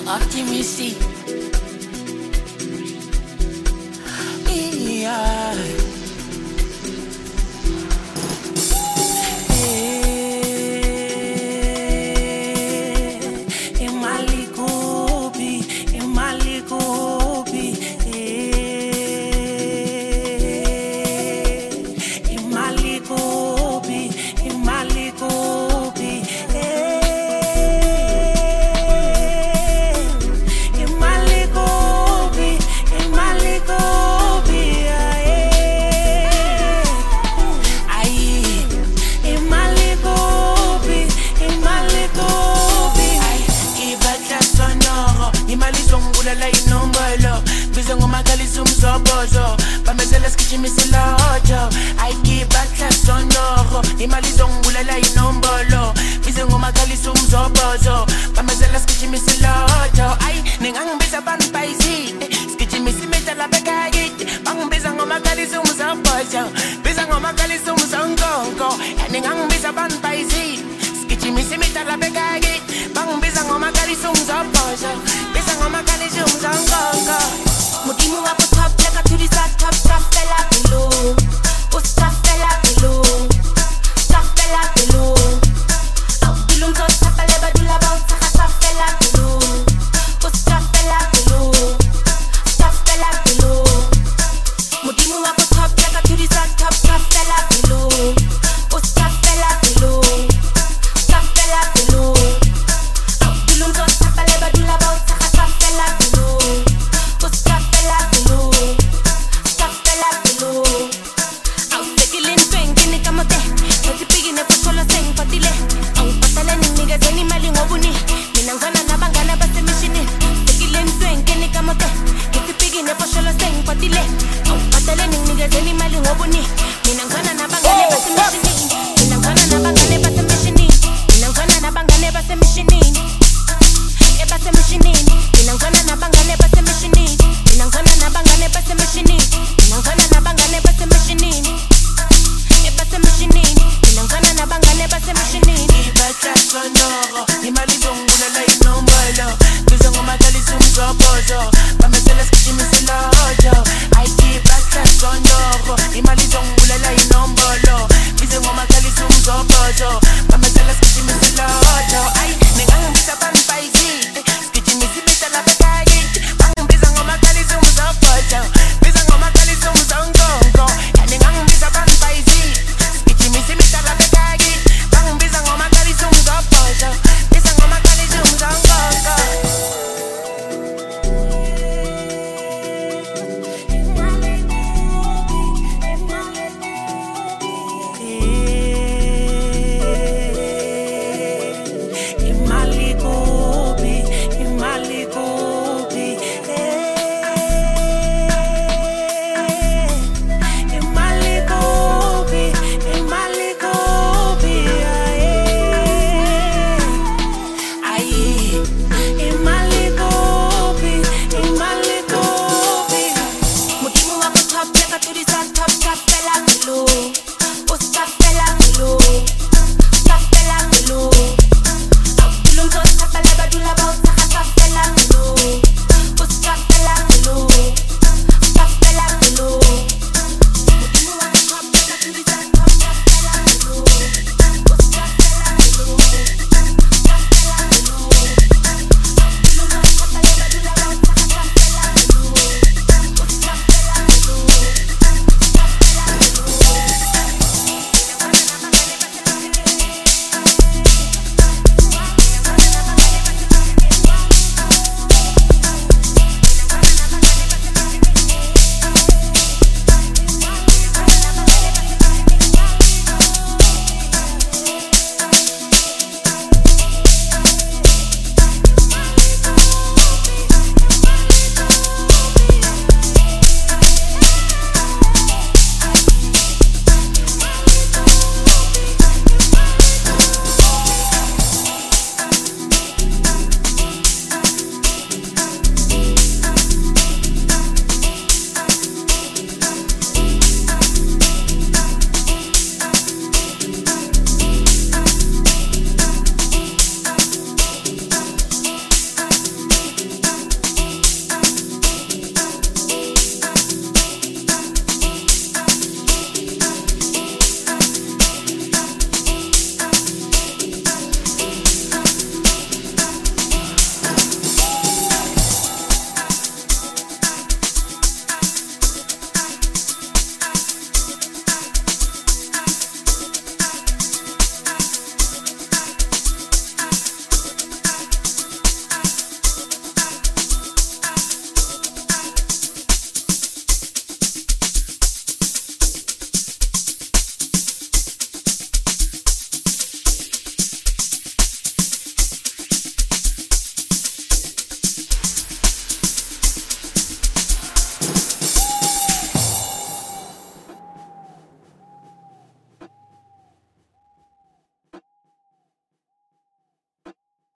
Optimistic. Yeah. Pamezela skichimisela ojo Aikibata sonoro Imali zongulela inombolo Bize ngomakalisa umzobozo Pamezela skichimisela ojo Ay, ningangibiza banpaisi Skichimisi metala bekagi Bangibiza ngomakalisa umzobozo Biza ngomakalisa umzongongo Ningangibiza banpaisi Skichimisi metala bekagi Bangibiza ngomakalisa umzobozo Biza ngomakalisa umzongongo Mudimu wako top, leka to the side, top, stuff fella below. Oh, stuff fella below. Stuff fella below. Au dulum to tapa leba dula bounce, saka stuff fella below. Oh, stuff fella below. Stuff fella below. Mudimu wako top, leka to the side, top, stuff fella below. Oh, stuff fella below. Stuff fella below. Au dulum to tapa leba dula bounce, saka stuff fella below. Stuff fella below, stuff fella below. Au sekilin twengini kamote, kati pigine pasolo seng patile. Au patale ni nigga zeni mali ngobuni, minangana na bangana base mishini. Sekilin twengini kamote, kati pigine pasolo seng patile. Au patale ni nigga zeni mali ngobuni, minangana na bangana base mishini. Minangana na bangana base mishini. Minangana na bangana base mishini. E base mishini. Minangana na bangana base mishini. Minangana na bangane base machine. Minangana na bangane base machine. E base machine. Minangana na bangane base machine. Ibata sonoro Imali zongulela inombolo Biza ngomakalisa umzobozo Pamezela skichimisela ojo Aikibata sonoro Imali zongulela inombolo Biza ngomakalisa umzobozo Pamezela skichimisela ojo Ay, ningangibiza banpaisi Skichimisi betala bekagi Bangibiza ngomakalisa umzobozo Biza ngomakalisa umzongongo Ningangibiza banpaisi Skichimisi betala bekagi Bangibiza ngomakalisa umzobozo Biza ngomakalisa umzongongo Mudimu wako top, leka to the side, top, stuff fella below. Oh, stuff fella below.